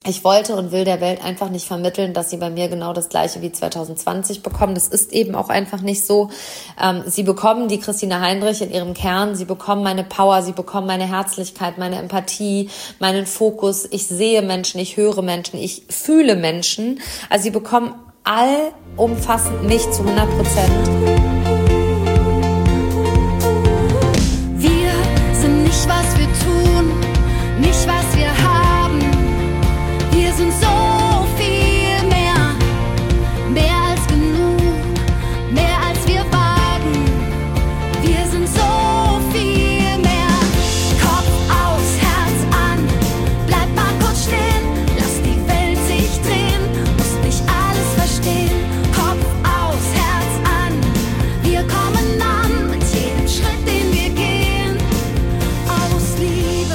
Ich wollte und will der Welt einfach nicht vermitteln, dass sie bei mir genau das Gleiche wie 2020 bekommen. Das ist eben auch einfach nicht so. Sie bekommen die Christina Heinrich in ihrem Kern. Sie bekommen meine Power. Sie bekommen meine Herzlichkeit, meine Empathie, meinen Fokus. Ich sehe Menschen, ich höre Menschen, ich fühle Menschen. Also sie bekommen allumfassend mich zu 100%. Wir sind nicht, was wir tun, nicht, was wir haben. Wir sind so viel mehr, mehr als genug, mehr als wir wagen. Wir sind so viel mehr. Kopf aus, Herz an, bleib mal kurz stehen, lass die Welt sich drehen, musst nicht alles verstehen. Kopf aus, Herz an, wir kommen an mit jedem Schritt, den wir gehen, aus Liebe.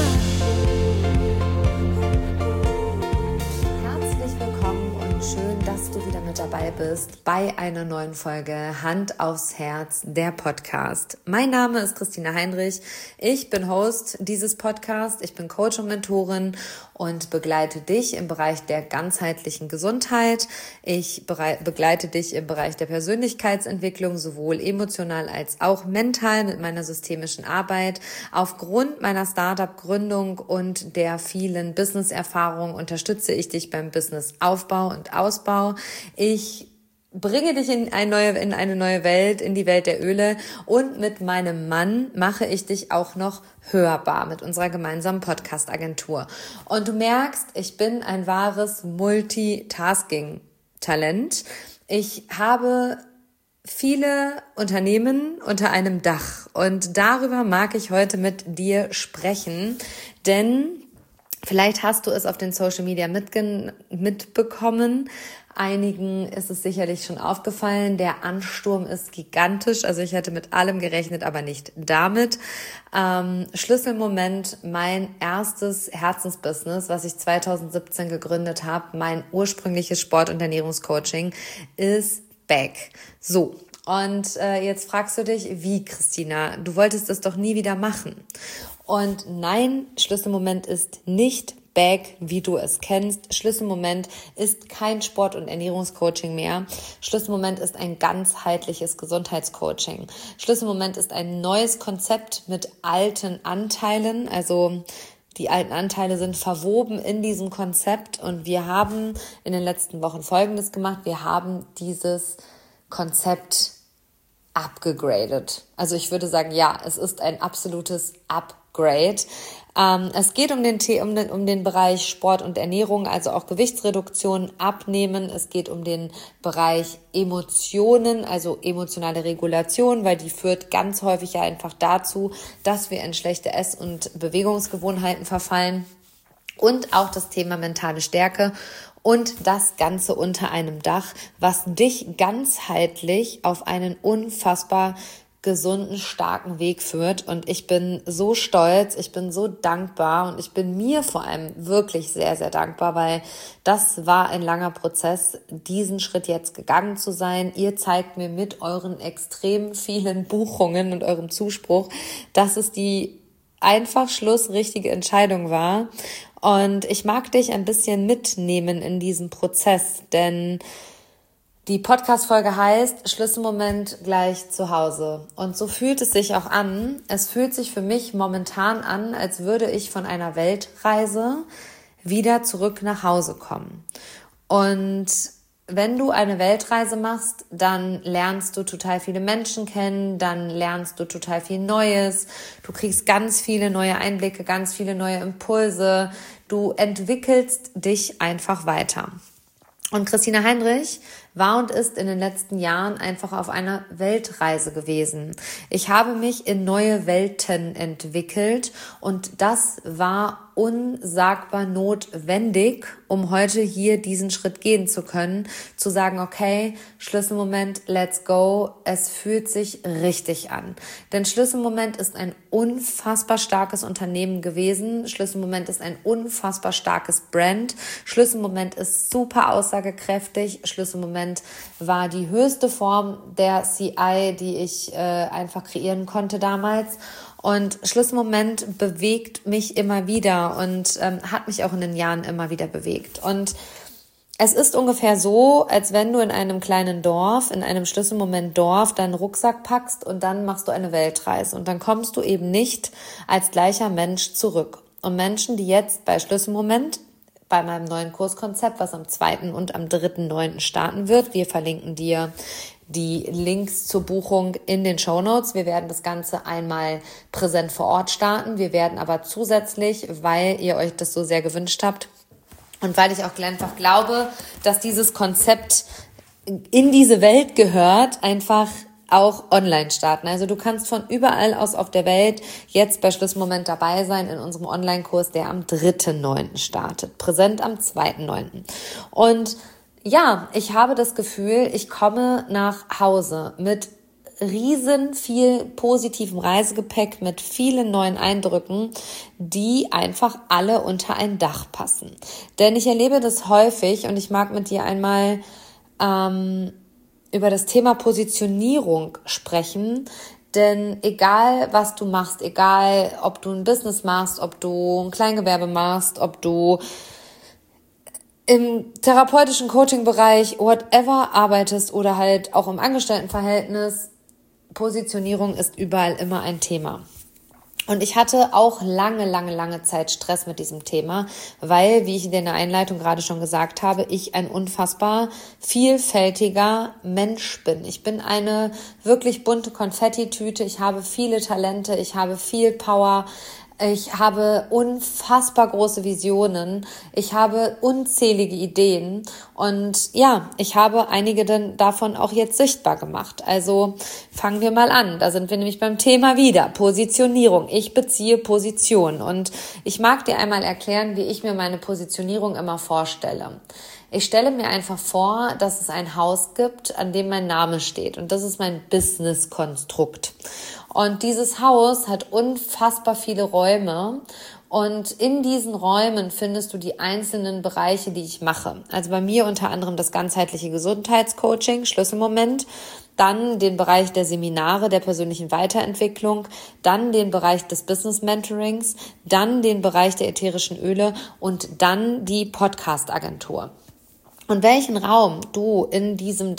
Schön, dass du wieder mit dabei bist bei einer neuen Folge Hand aufs Herz, der Podcast. Mein Name ist Christina Heinrich. Ich bin Host dieses Podcasts. Ich bin Coach und Mentorin und begleite dich im Bereich der ganzheitlichen Gesundheit. Ich begleite dich im Bereich der Persönlichkeitsentwicklung, sowohl emotional als auch mental mit meiner systemischen Arbeit. Aufgrund meiner Startup-Gründung und der vielen Business-Erfahrungen unterstütze ich dich beim Business-Aufbau und Ausbau. Ich bringe dich in eine neue Welt, in die Welt der Öle, und mit meinem Mann mache ich dich auch noch hörbar mit unserer gemeinsamen Podcast-Agentur. Und du merkst, ich bin ein wahres Multitasking-Talent. Ich habe viele Unternehmen unter einem Dach und darüber mag ich heute mit dir sprechen, denn vielleicht hast du es auf den Social Media mitbekommen. Einigen ist es sicherlich schon aufgefallen. Der Ansturm ist gigantisch. Also ich hätte mit allem gerechnet, aber nicht damit. Schlüsselmoment, mein erstes Herzensbusiness, was ich 2017 gegründet habe, mein ursprüngliches Sport- und Ernährungscoaching, ist back. So. Und jetzt fragst du dich, wie, Christina? Du wolltest es doch nie wieder machen. Und nein, Schlüsselmoment ist nicht back, wie du es kennst. Schlüsselmoment ist kein Sport- und Ernährungscoaching mehr. Schlüsselmoment ist ein ganzheitliches Gesundheitscoaching. Schlüsselmoment ist ein neues Konzept mit alten Anteilen. Also die alten Anteile sind verwoben in diesem Konzept. Und wir haben in den letzten Wochen Folgendes gemacht. Wir haben dieses Konzept upgegradet. Also ich würde sagen, ja, es ist ein absolutes Upgrade. Es geht um den Bereich Sport und Ernährung, also auch Gewichtsreduktion, Abnehmen. Es geht um den Bereich Emotionen, also emotionale Regulation, weil die führt ganz häufig ja einfach dazu, dass wir in schlechte Ess- und Bewegungsgewohnheiten verfallen. Und auch das Thema mentale Stärke. Und das Ganze unter einem Dach, was dich ganzheitlich auf einen unfassbar gesunden, starken Weg führt. Und ich bin so stolz, ich bin so dankbar und ich bin mir vor allem wirklich sehr, sehr dankbar, weil das war ein langer Prozess, diesen Schritt jetzt gegangen zu sein. Ihr zeigt mir mit euren extrem vielen Buchungen und eurem Zuspruch, dass es die einfach schlussrichtige Entscheidung war. Und ich mag dich ein bisschen mitnehmen in diesem Prozess, denn die Podcast-Folge heißt Schlüsselmoment gleich zu Hause. Und so fühlt es sich auch an. Es fühlt sich für mich momentan an, als würde ich von einer Weltreise wieder zurück nach Hause kommen. Und wenn du eine Weltreise machst, dann lernst du total viele Menschen kennen, dann lernst du total viel Neues, du kriegst ganz viele neue Einblicke, ganz viele neue Impulse, du entwickelst dich einfach weiter. Und Christina Heinrich war und ist in den letzten Jahren einfach auf einer Weltreise gewesen. Ich habe mich in neue Welten entwickelt und das war unsagbar notwendig, um heute hier diesen Schritt gehen zu können, zu sagen, okay, Schlüsselmoment, let's go, es fühlt sich richtig an. Denn Schlüsselmoment ist ein unfassbar starkes Unternehmen gewesen, Schlüsselmoment ist ein unfassbar starkes Brand, Schlüsselmoment ist super aussagekräftig, Schlüsselmoment Schlüsselmoment war die höchste Form der CI, die ich einfach kreieren konnte damals. Und Schlüsselmoment bewegt mich immer wieder und hat mich auch in den Jahren immer wieder bewegt. Und es ist ungefähr so, als wenn du in einem kleinen Dorf, in einem Schlüsselmoment Dorf, deinen Rucksack packst und dann machst du eine Weltreise. Und dann kommst du eben nicht als gleicher Mensch zurück. Und Menschen, die jetzt bei Schlüsselmoment, bei meinem neuen Kurskonzept, was am 2. und am 3.9. starten wird, wir verlinken dir die Links zur Buchung in den Shownotes. Wir werden das Ganze einmal präsent vor Ort starten. Wir werden aber zusätzlich, weil ihr euch das so sehr gewünscht habt, und weil ich auch einfach glaube, dass dieses Konzept in diese Welt gehört, einfach auch online starten. Also du kannst von überall aus auf der Welt jetzt bei Schlüsselmoment dabei sein in unserem Online-Kurs, der am 3.9. startet, präsent am 2.9. Und ja, ich habe das Gefühl, ich komme nach Hause mit riesen viel positivem Reisegepäck, mit vielen neuen Eindrücken, die einfach alle unter ein Dach passen. Denn ich erlebe das häufig und ich mag mit dir einmal über das Thema Positionierung sprechen. Denn egal, was du machst, egal, ob du ein Business machst, ob du ein Kleingewerbe machst, ob du im therapeutischen Coaching-Bereich, whatever arbeitest oder halt auch im Angestelltenverhältnis, Positionierung ist überall immer ein Thema. Und ich hatte auch lange Zeit Stress mit diesem Thema, weil, wie ich in der Einleitung gerade schon gesagt habe, ich ein unfassbar vielfältiger Mensch bin. Ich bin eine wirklich bunte Konfettitüte, ich habe viele Talente, ich habe viel Power, ich habe unfassbar große Visionen, ich habe unzählige Ideen und ja, ich habe einige davon auch jetzt sichtbar gemacht. Also fangen wir mal an, da sind wir nämlich beim Thema wieder, Positionierung. Ich beziehe Position und ich mag dir einmal erklären, wie ich mir meine Positionierung immer vorstelle. Ich stelle mir einfach vor, dass es ein Haus gibt, an dem mein Name steht und das ist mein Business-Konstrukt. Und dieses Haus hat unfassbar viele Räume und in diesen Räumen findest du die einzelnen Bereiche, die ich mache. Also bei mir unter anderem das ganzheitliche Gesundheitscoaching, Schlüsselmoment, dann den Bereich der Seminare, der persönlichen Weiterentwicklung, dann den Bereich des Business Mentorings, dann den Bereich der ätherischen Öle und dann die Podcast-Agentur. Und welchen Raum du in diesem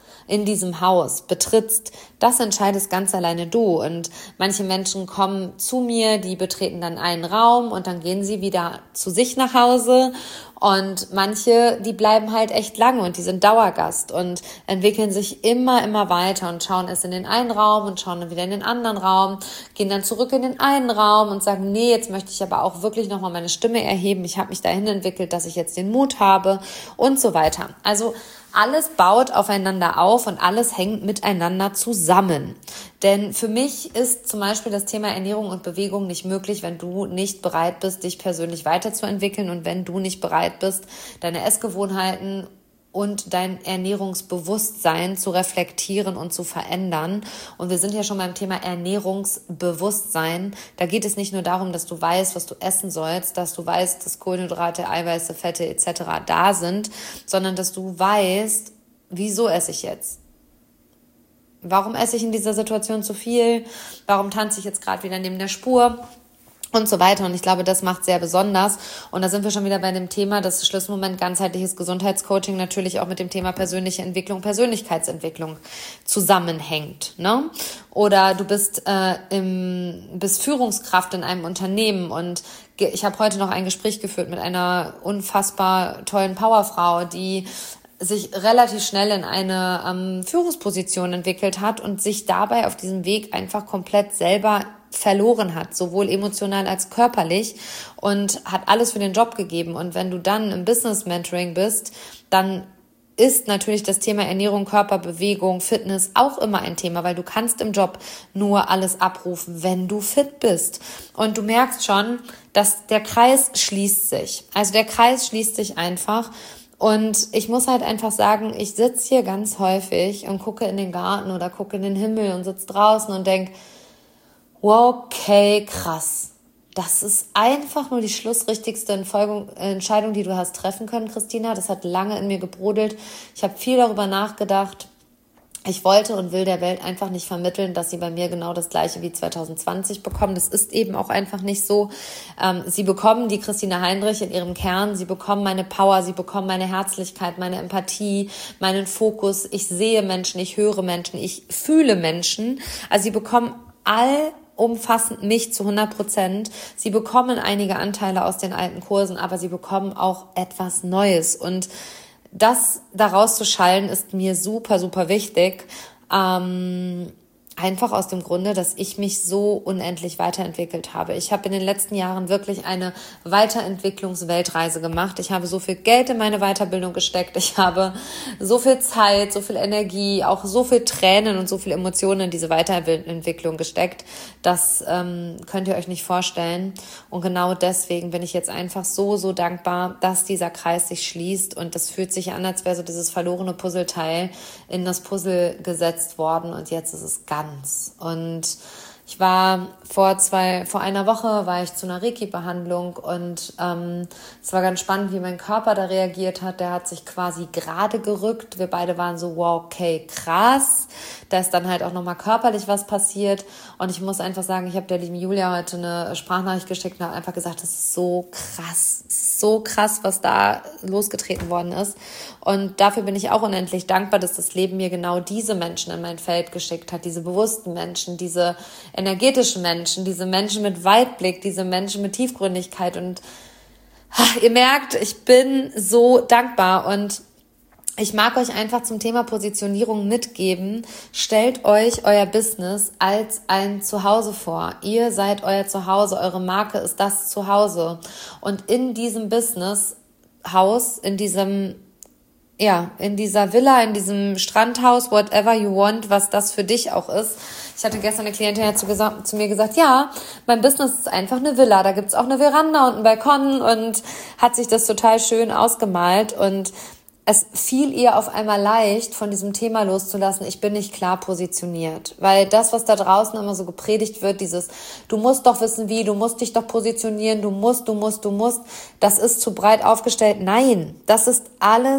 Haus betrittst, das entscheidest ganz alleine du. Und manche Menschen kommen zu mir, die betreten dann einen Raum und dann gehen sie wieder zu sich nach Hause. Und manche, die bleiben halt echt lange und die sind Dauergast und entwickeln sich immer weiter und schauen erst in den einen Raum und schauen dann wieder in den anderen Raum, gehen dann zurück in den einen Raum und sagen, nee, jetzt möchte ich aber auch wirklich nochmal meine Stimme erheben. Ich habe mich dahin entwickelt, dass ich jetzt den Mut habe und so weiter. Also alles baut aufeinander auf und alles hängt miteinander zusammen. Denn für mich ist zum Beispiel das Thema Ernährung und Bewegung nicht möglich, wenn du nicht bereit bist, dich persönlich weiterzuentwickeln und wenn du nicht bereit bist, deine Essgewohnheiten und dein Ernährungsbewusstsein zu reflektieren und zu verändern. Und wir sind ja schon beim Thema Ernährungsbewusstsein. Da geht es nicht nur darum, dass du weißt, was du essen sollst, dass du weißt, dass Kohlenhydrate, Eiweiße, Fette etc. da sind, sondern dass du weißt, wieso esse ich jetzt? Warum esse ich in dieser Situation zu viel? Warum tanze ich jetzt gerade wieder neben der Spur? Und so weiter. Und ich glaube, das macht sehr besonders. Und da sind wir schon wieder bei dem Thema, das Schlüsselmoment ganzheitliches Gesundheitscoaching natürlich auch mit dem Thema persönliche Entwicklung, Persönlichkeitsentwicklung zusammenhängt, ne? Oder du bist Führungskraft in einem Unternehmen und ich habe heute noch ein Gespräch geführt mit einer unfassbar tollen Powerfrau, die sich relativ schnell in eine Führungsposition entwickelt hat und sich dabei auf diesem Weg einfach komplett selber verloren hat, sowohl emotional als körperlich und hat alles für den Job gegeben. Und wenn du dann im Business Mentoring bist, dann ist natürlich das Thema Ernährung, Körper, Bewegung, Fitness auch immer ein Thema, weil du kannst im Job nur alles abrufen, wenn du fit bist. Und du merkst schon, dass der Kreis schließt sich. Also der Kreis schließt sich einfach. Und ich muss halt einfach sagen, ich sitze hier ganz häufig und gucke in den Garten oder gucke in den Himmel und sitze draußen und denke, wow, okay, krass. das ist einfach nur die schlussrichtigste Entscheidung, die du hast treffen können, Christina. Das hat lange in mir gebrodelt. Ich habe viel darüber nachgedacht. Ich wollte und will der Welt einfach nicht vermitteln, dass sie bei mir genau das Gleiche wie 2020 bekommen. Das ist eben auch einfach nicht so. Sie bekommen die Christina Heinrich in ihrem Kern. Sie bekommen meine Power. Sie bekommen meine Herzlichkeit, meine Empathie, meinen Fokus. Ich sehe Menschen, ich höre Menschen, ich fühle Menschen. Also sie bekommen umfassend mich zu 100%. Sie bekommen einige Anteile aus den alten Kursen, aber sie bekommen auch etwas Neues. Und das daraus zu schallen, ist mir super, super wichtig. Einfach aus dem Grunde, dass ich mich so unendlich weiterentwickelt habe. Ich habe in den letzten Jahren wirklich eine Weiterentwicklungsweltreise gemacht. Ich habe so viel Geld in meine Weiterbildung gesteckt. Ich habe so viel Zeit, so viel Energie, auch so viel Tränen und so viel Emotionen in diese Weiterentwicklung gesteckt. Das könnt ihr euch nicht vorstellen. Und genau deswegen bin ich jetzt einfach so, so dankbar, dass dieser Kreis sich schließt. Und das fühlt sich an, als wäre so dieses verlorene Puzzleteil in das Puzzle gesetzt worden. Und jetzt ist es ganz. Und ich war vor einer Woche war ich zu einer Reiki-Behandlung und es war ganz spannend, wie mein Körper da reagiert hat. Der hat sich quasi gerade gerückt. Wir beide waren so, wow, okay, krass. Da ist dann halt auch nochmal körperlich was passiert. Und ich muss einfach sagen, ich habe der lieben Julia heute eine Sprachnachricht geschickt und habe einfach gesagt, das ist so krass. Es ist so krass, was da losgetreten worden ist. Und dafür bin ich auch unendlich dankbar, dass das Leben mir genau diese Menschen in mein Feld geschickt hat. Diese bewussten Menschen, diese energetischen Menschen, diese Menschen mit Weitblick, diese Menschen mit Tiefgründigkeit. Und ihr merkt, ich bin so dankbar und ich mag euch einfach zum Thema Positionierung mitgeben. Stellt euch euer Business als ein Zuhause vor. Ihr seid euer Zuhause, eure Marke ist das Zuhause. Und in diesem Business-Haus, in dieser Villa, in diesem Strandhaus, whatever you want, was das für dich auch ist. Ich hatte gestern eine Klientin, die hat zu mir gesagt, ja, mein Business ist einfach eine Villa. Da gibt's auch eine Veranda und einen Balkon und hat sich das total schön ausgemalt. Und es fiel ihr auf einmal leicht, von diesem Thema loszulassen, ich bin nicht klar positioniert. Weil das, was da draußen immer so gepredigt wird, dieses, du musst doch wissen wie, du musst dich doch positionieren, du musst, das ist zu breit aufgestellt. Nein, das bist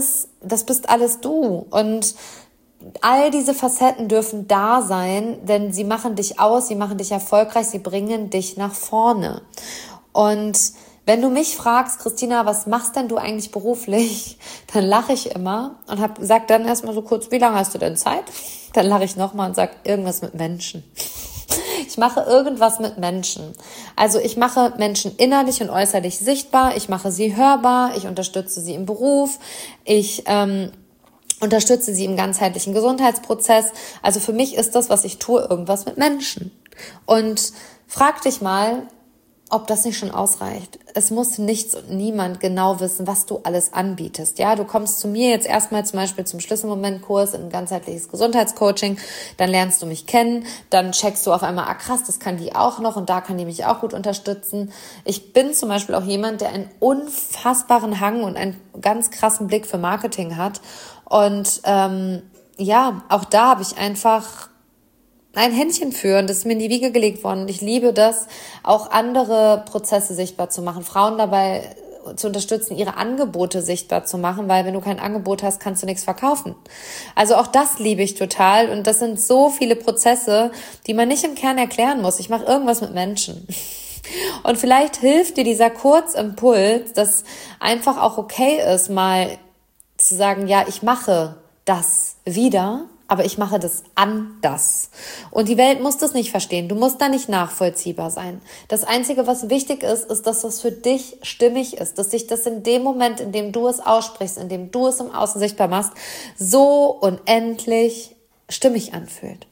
alles du. Und all diese Facetten dürfen da sein, denn sie machen dich aus, sie machen dich erfolgreich, sie bringen dich nach vorne. Und wenn du mich fragst, Christina, was machst denn du eigentlich beruflich? Dann lache ich immer und sag dann erstmal so kurz, wie lange hast du denn Zeit? Dann lache ich nochmal und sag irgendwas mit Menschen. Ich mache irgendwas mit Menschen. Also ich mache Menschen innerlich und äußerlich sichtbar, ich mache sie hörbar, ich unterstütze sie im Beruf, ich unterstütze sie im ganzheitlichen Gesundheitsprozess. Also für mich ist das, was ich tue, irgendwas mit Menschen. Und frag dich mal, ob das nicht schon ausreicht. Es muss nichts und niemand genau wissen, was du alles anbietest. Ja, du kommst zu mir jetzt erstmal zum Beispiel zum Schlüsselmomentkurs in ganzheitliches Gesundheitscoaching, dann lernst du mich kennen, dann checkst du auf einmal, krass, das kann die auch noch und da kann die mich auch gut unterstützen. Ich bin zum Beispiel auch jemand, der einen unfassbaren Hang und einen ganz krassen Blick für Marketing hat. Und auch da habe ich einfach ein Händchen für und das ist mir in die Wiege gelegt worden. Und ich liebe das, auch andere Prozesse sichtbar zu machen, Frauen dabei zu unterstützen, ihre Angebote sichtbar zu machen, weil wenn du kein Angebot hast, kannst du nichts verkaufen. Also auch das liebe ich total und das sind so viele Prozesse, die man nicht im Kern erklären muss. Ich mache irgendwas mit Menschen. Und vielleicht hilft dir dieser Kurzimpuls, dass einfach auch okay ist, mal zu sagen, ja, ich mache das wieder, aber ich mache das anders. Und die Welt muss das nicht verstehen. Du musst da nicht nachvollziehbar sein. Das Einzige, was wichtig ist, ist, dass das für dich stimmig ist. Dass sich das in dem Moment, in dem du es aussprichst, in dem du es im Außen sichtbar machst, so unendlich stimmig anfühlt.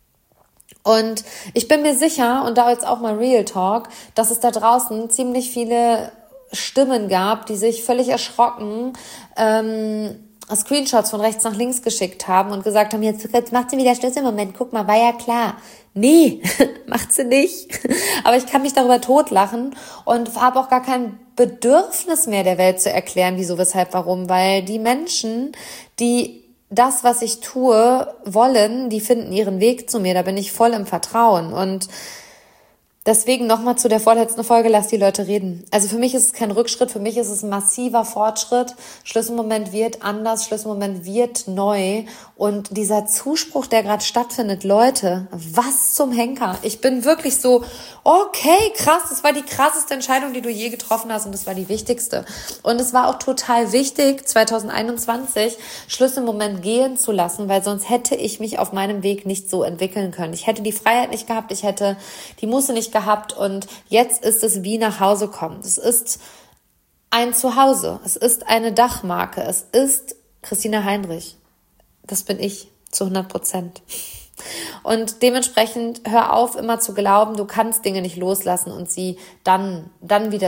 Und ich bin mir sicher, und da jetzt auch mal Real Talk, dass es da draußen ziemlich viele Stimmen gab, die sich völlig erschrocken, Screenshots von rechts nach links geschickt haben und gesagt haben, jetzt macht sie wieder Schluss im Moment, guck mal, war ja klar. Nee, macht sie nicht. Aber ich kann mich darüber totlachen und habe auch gar kein Bedürfnis mehr der Welt zu erklären, wieso, weshalb, warum, weil die Menschen, die das, was ich tue, wollen, die finden ihren Weg zu mir, da bin ich voll im Vertrauen. Und Deswegen nochmal zu der vorletzten Folge, lass die Leute reden. Also für mich ist es kein Rückschritt, für mich ist es ein massiver Fortschritt. Schlüsselmoment wird anders, Schlüsselmoment wird neu. Und dieser Zuspruch, der gerade stattfindet, Leute, was zum Henker. Ich bin wirklich so, okay, krass, das war die krasseste Entscheidung, die du je getroffen hast und das war die wichtigste. Und es war auch total wichtig, 2021 Schlüsselmoment gehen zu lassen, weil sonst hätte ich mich auf meinem Weg nicht so entwickeln können. Ich hätte die Freiheit nicht gehabt, ich hätte die Muße nicht gehabt und jetzt ist es wie nach Hause kommen. Es ist ein Zuhause, es ist eine Dachmarke, es ist Christina Heinrich. Das bin ich zu 100%. Und dementsprechend hör auf, immer zu glauben, du kannst Dinge nicht loslassen und sie dann wieder,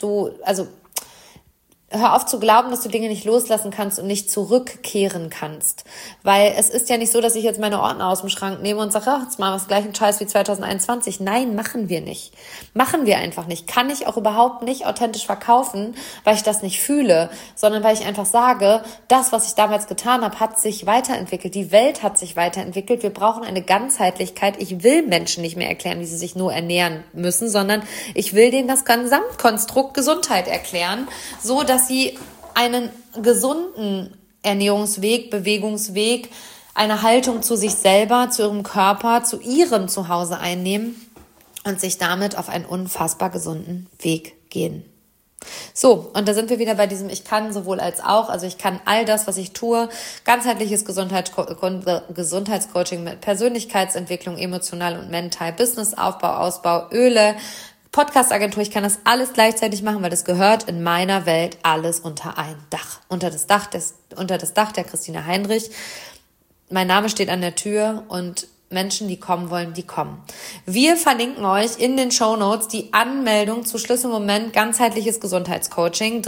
hör auf zu glauben, dass du Dinge nicht loslassen kannst und nicht zurückkehren kannst. Weil es ist ja nicht so, dass ich jetzt meine Ordner aus dem Schrank nehme und sage, ach, jetzt machen wir das gleichen Scheiß wie 2021. Nein, machen wir nicht. Machen wir einfach nicht. Kann ich auch überhaupt nicht authentisch verkaufen, weil ich das nicht fühle, sondern weil ich einfach sage, das, was ich damals getan habe, hat sich weiterentwickelt. Die Welt hat sich weiterentwickelt. Wir brauchen eine Ganzheitlichkeit. Ich will Menschen nicht mehr erklären, wie sie sich nur ernähren müssen, sondern ich will denen das Gesamtkonstrukt Gesundheit erklären, so dass sie einen gesunden Ernährungsweg, Bewegungsweg, eine Haltung zu sich selber, zu ihrem Körper, zu ihrem Zuhause einnehmen und sich damit auf einen unfassbar gesunden Weg gehen. So, und da sind wir wieder bei diesem Ich kann sowohl als auch, also ich kann all das, was ich tue, ganzheitliches Gesundheitscoaching mit Persönlichkeitsentwicklung, emotional und mental, Businessaufbau, Ausbau, Öle, Podcast-Agentur, ich kann das alles gleichzeitig machen, weil das gehört in meiner Welt alles unter ein Dach. Unter das Dach der Christina Heinrich. Mein Name steht an der Tür und Menschen, die kommen wollen, die kommen. Wir verlinken euch in den Shownotes die Anmeldung zu Schlüsselmoment ganzheitliches Gesundheitscoaching.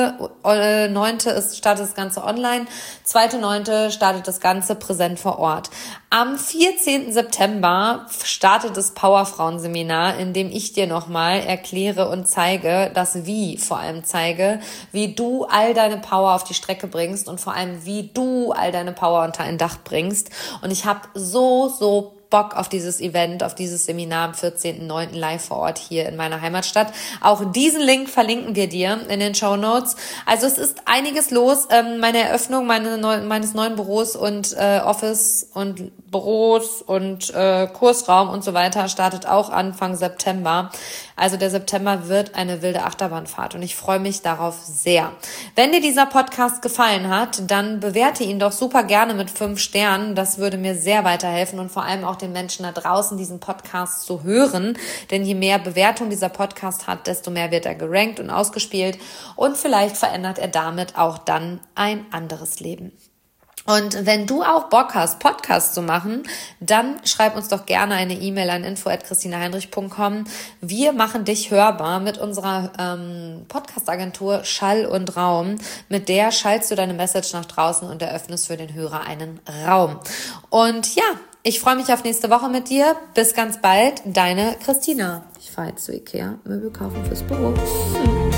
3.9. startet das Ganze online. 2.9. startet das Ganze präsent vor Ort. Am 14. September startet das Powerfrauen-Seminar, in dem ich dir nochmal erkläre und zeige, vor allem zeige, wie du all deine Power auf die Strecke bringst und vor allem, wie du all deine Power unter ein Dach bringst. Und ich habe so Bock auf dieses Event, auf dieses Seminar am 14.09. live vor Ort hier in meiner Heimatstadt. Auch diesen Link verlinken wir dir in den Shownotes. Also es ist einiges los. Meine Eröffnung meines neuen Büros und Office und Büros und Kursraum und so weiter startet auch Anfang September. Also der September wird eine wilde Achterbahnfahrt und ich freue mich darauf sehr. Wenn dir dieser Podcast gefallen hat, dann bewerte ihn doch super gerne mit 5 Sternen. Das würde mir sehr weiterhelfen und vor allem auch den Menschen da draußen diesen Podcast zu hören. Denn je mehr Bewertung dieser Podcast hat, desto mehr wird er gerankt und ausgespielt und vielleicht verändert er damit auch dann ein anderes Leben. Und wenn du auch Bock hast, Podcasts zu machen, dann schreib uns doch gerne eine E-Mail an info@christinaheinrich.com. Wir machen dich hörbar mit unserer Podcast-Agentur Schall und Raum. Mit der schallst du deine Message nach draußen und eröffnest für den Hörer einen Raum. Und ja, ich freue mich auf nächste Woche mit dir. Bis ganz bald, deine Christina. Ich fahre jetzt zu Ikea, Möbel kaufen fürs Büro.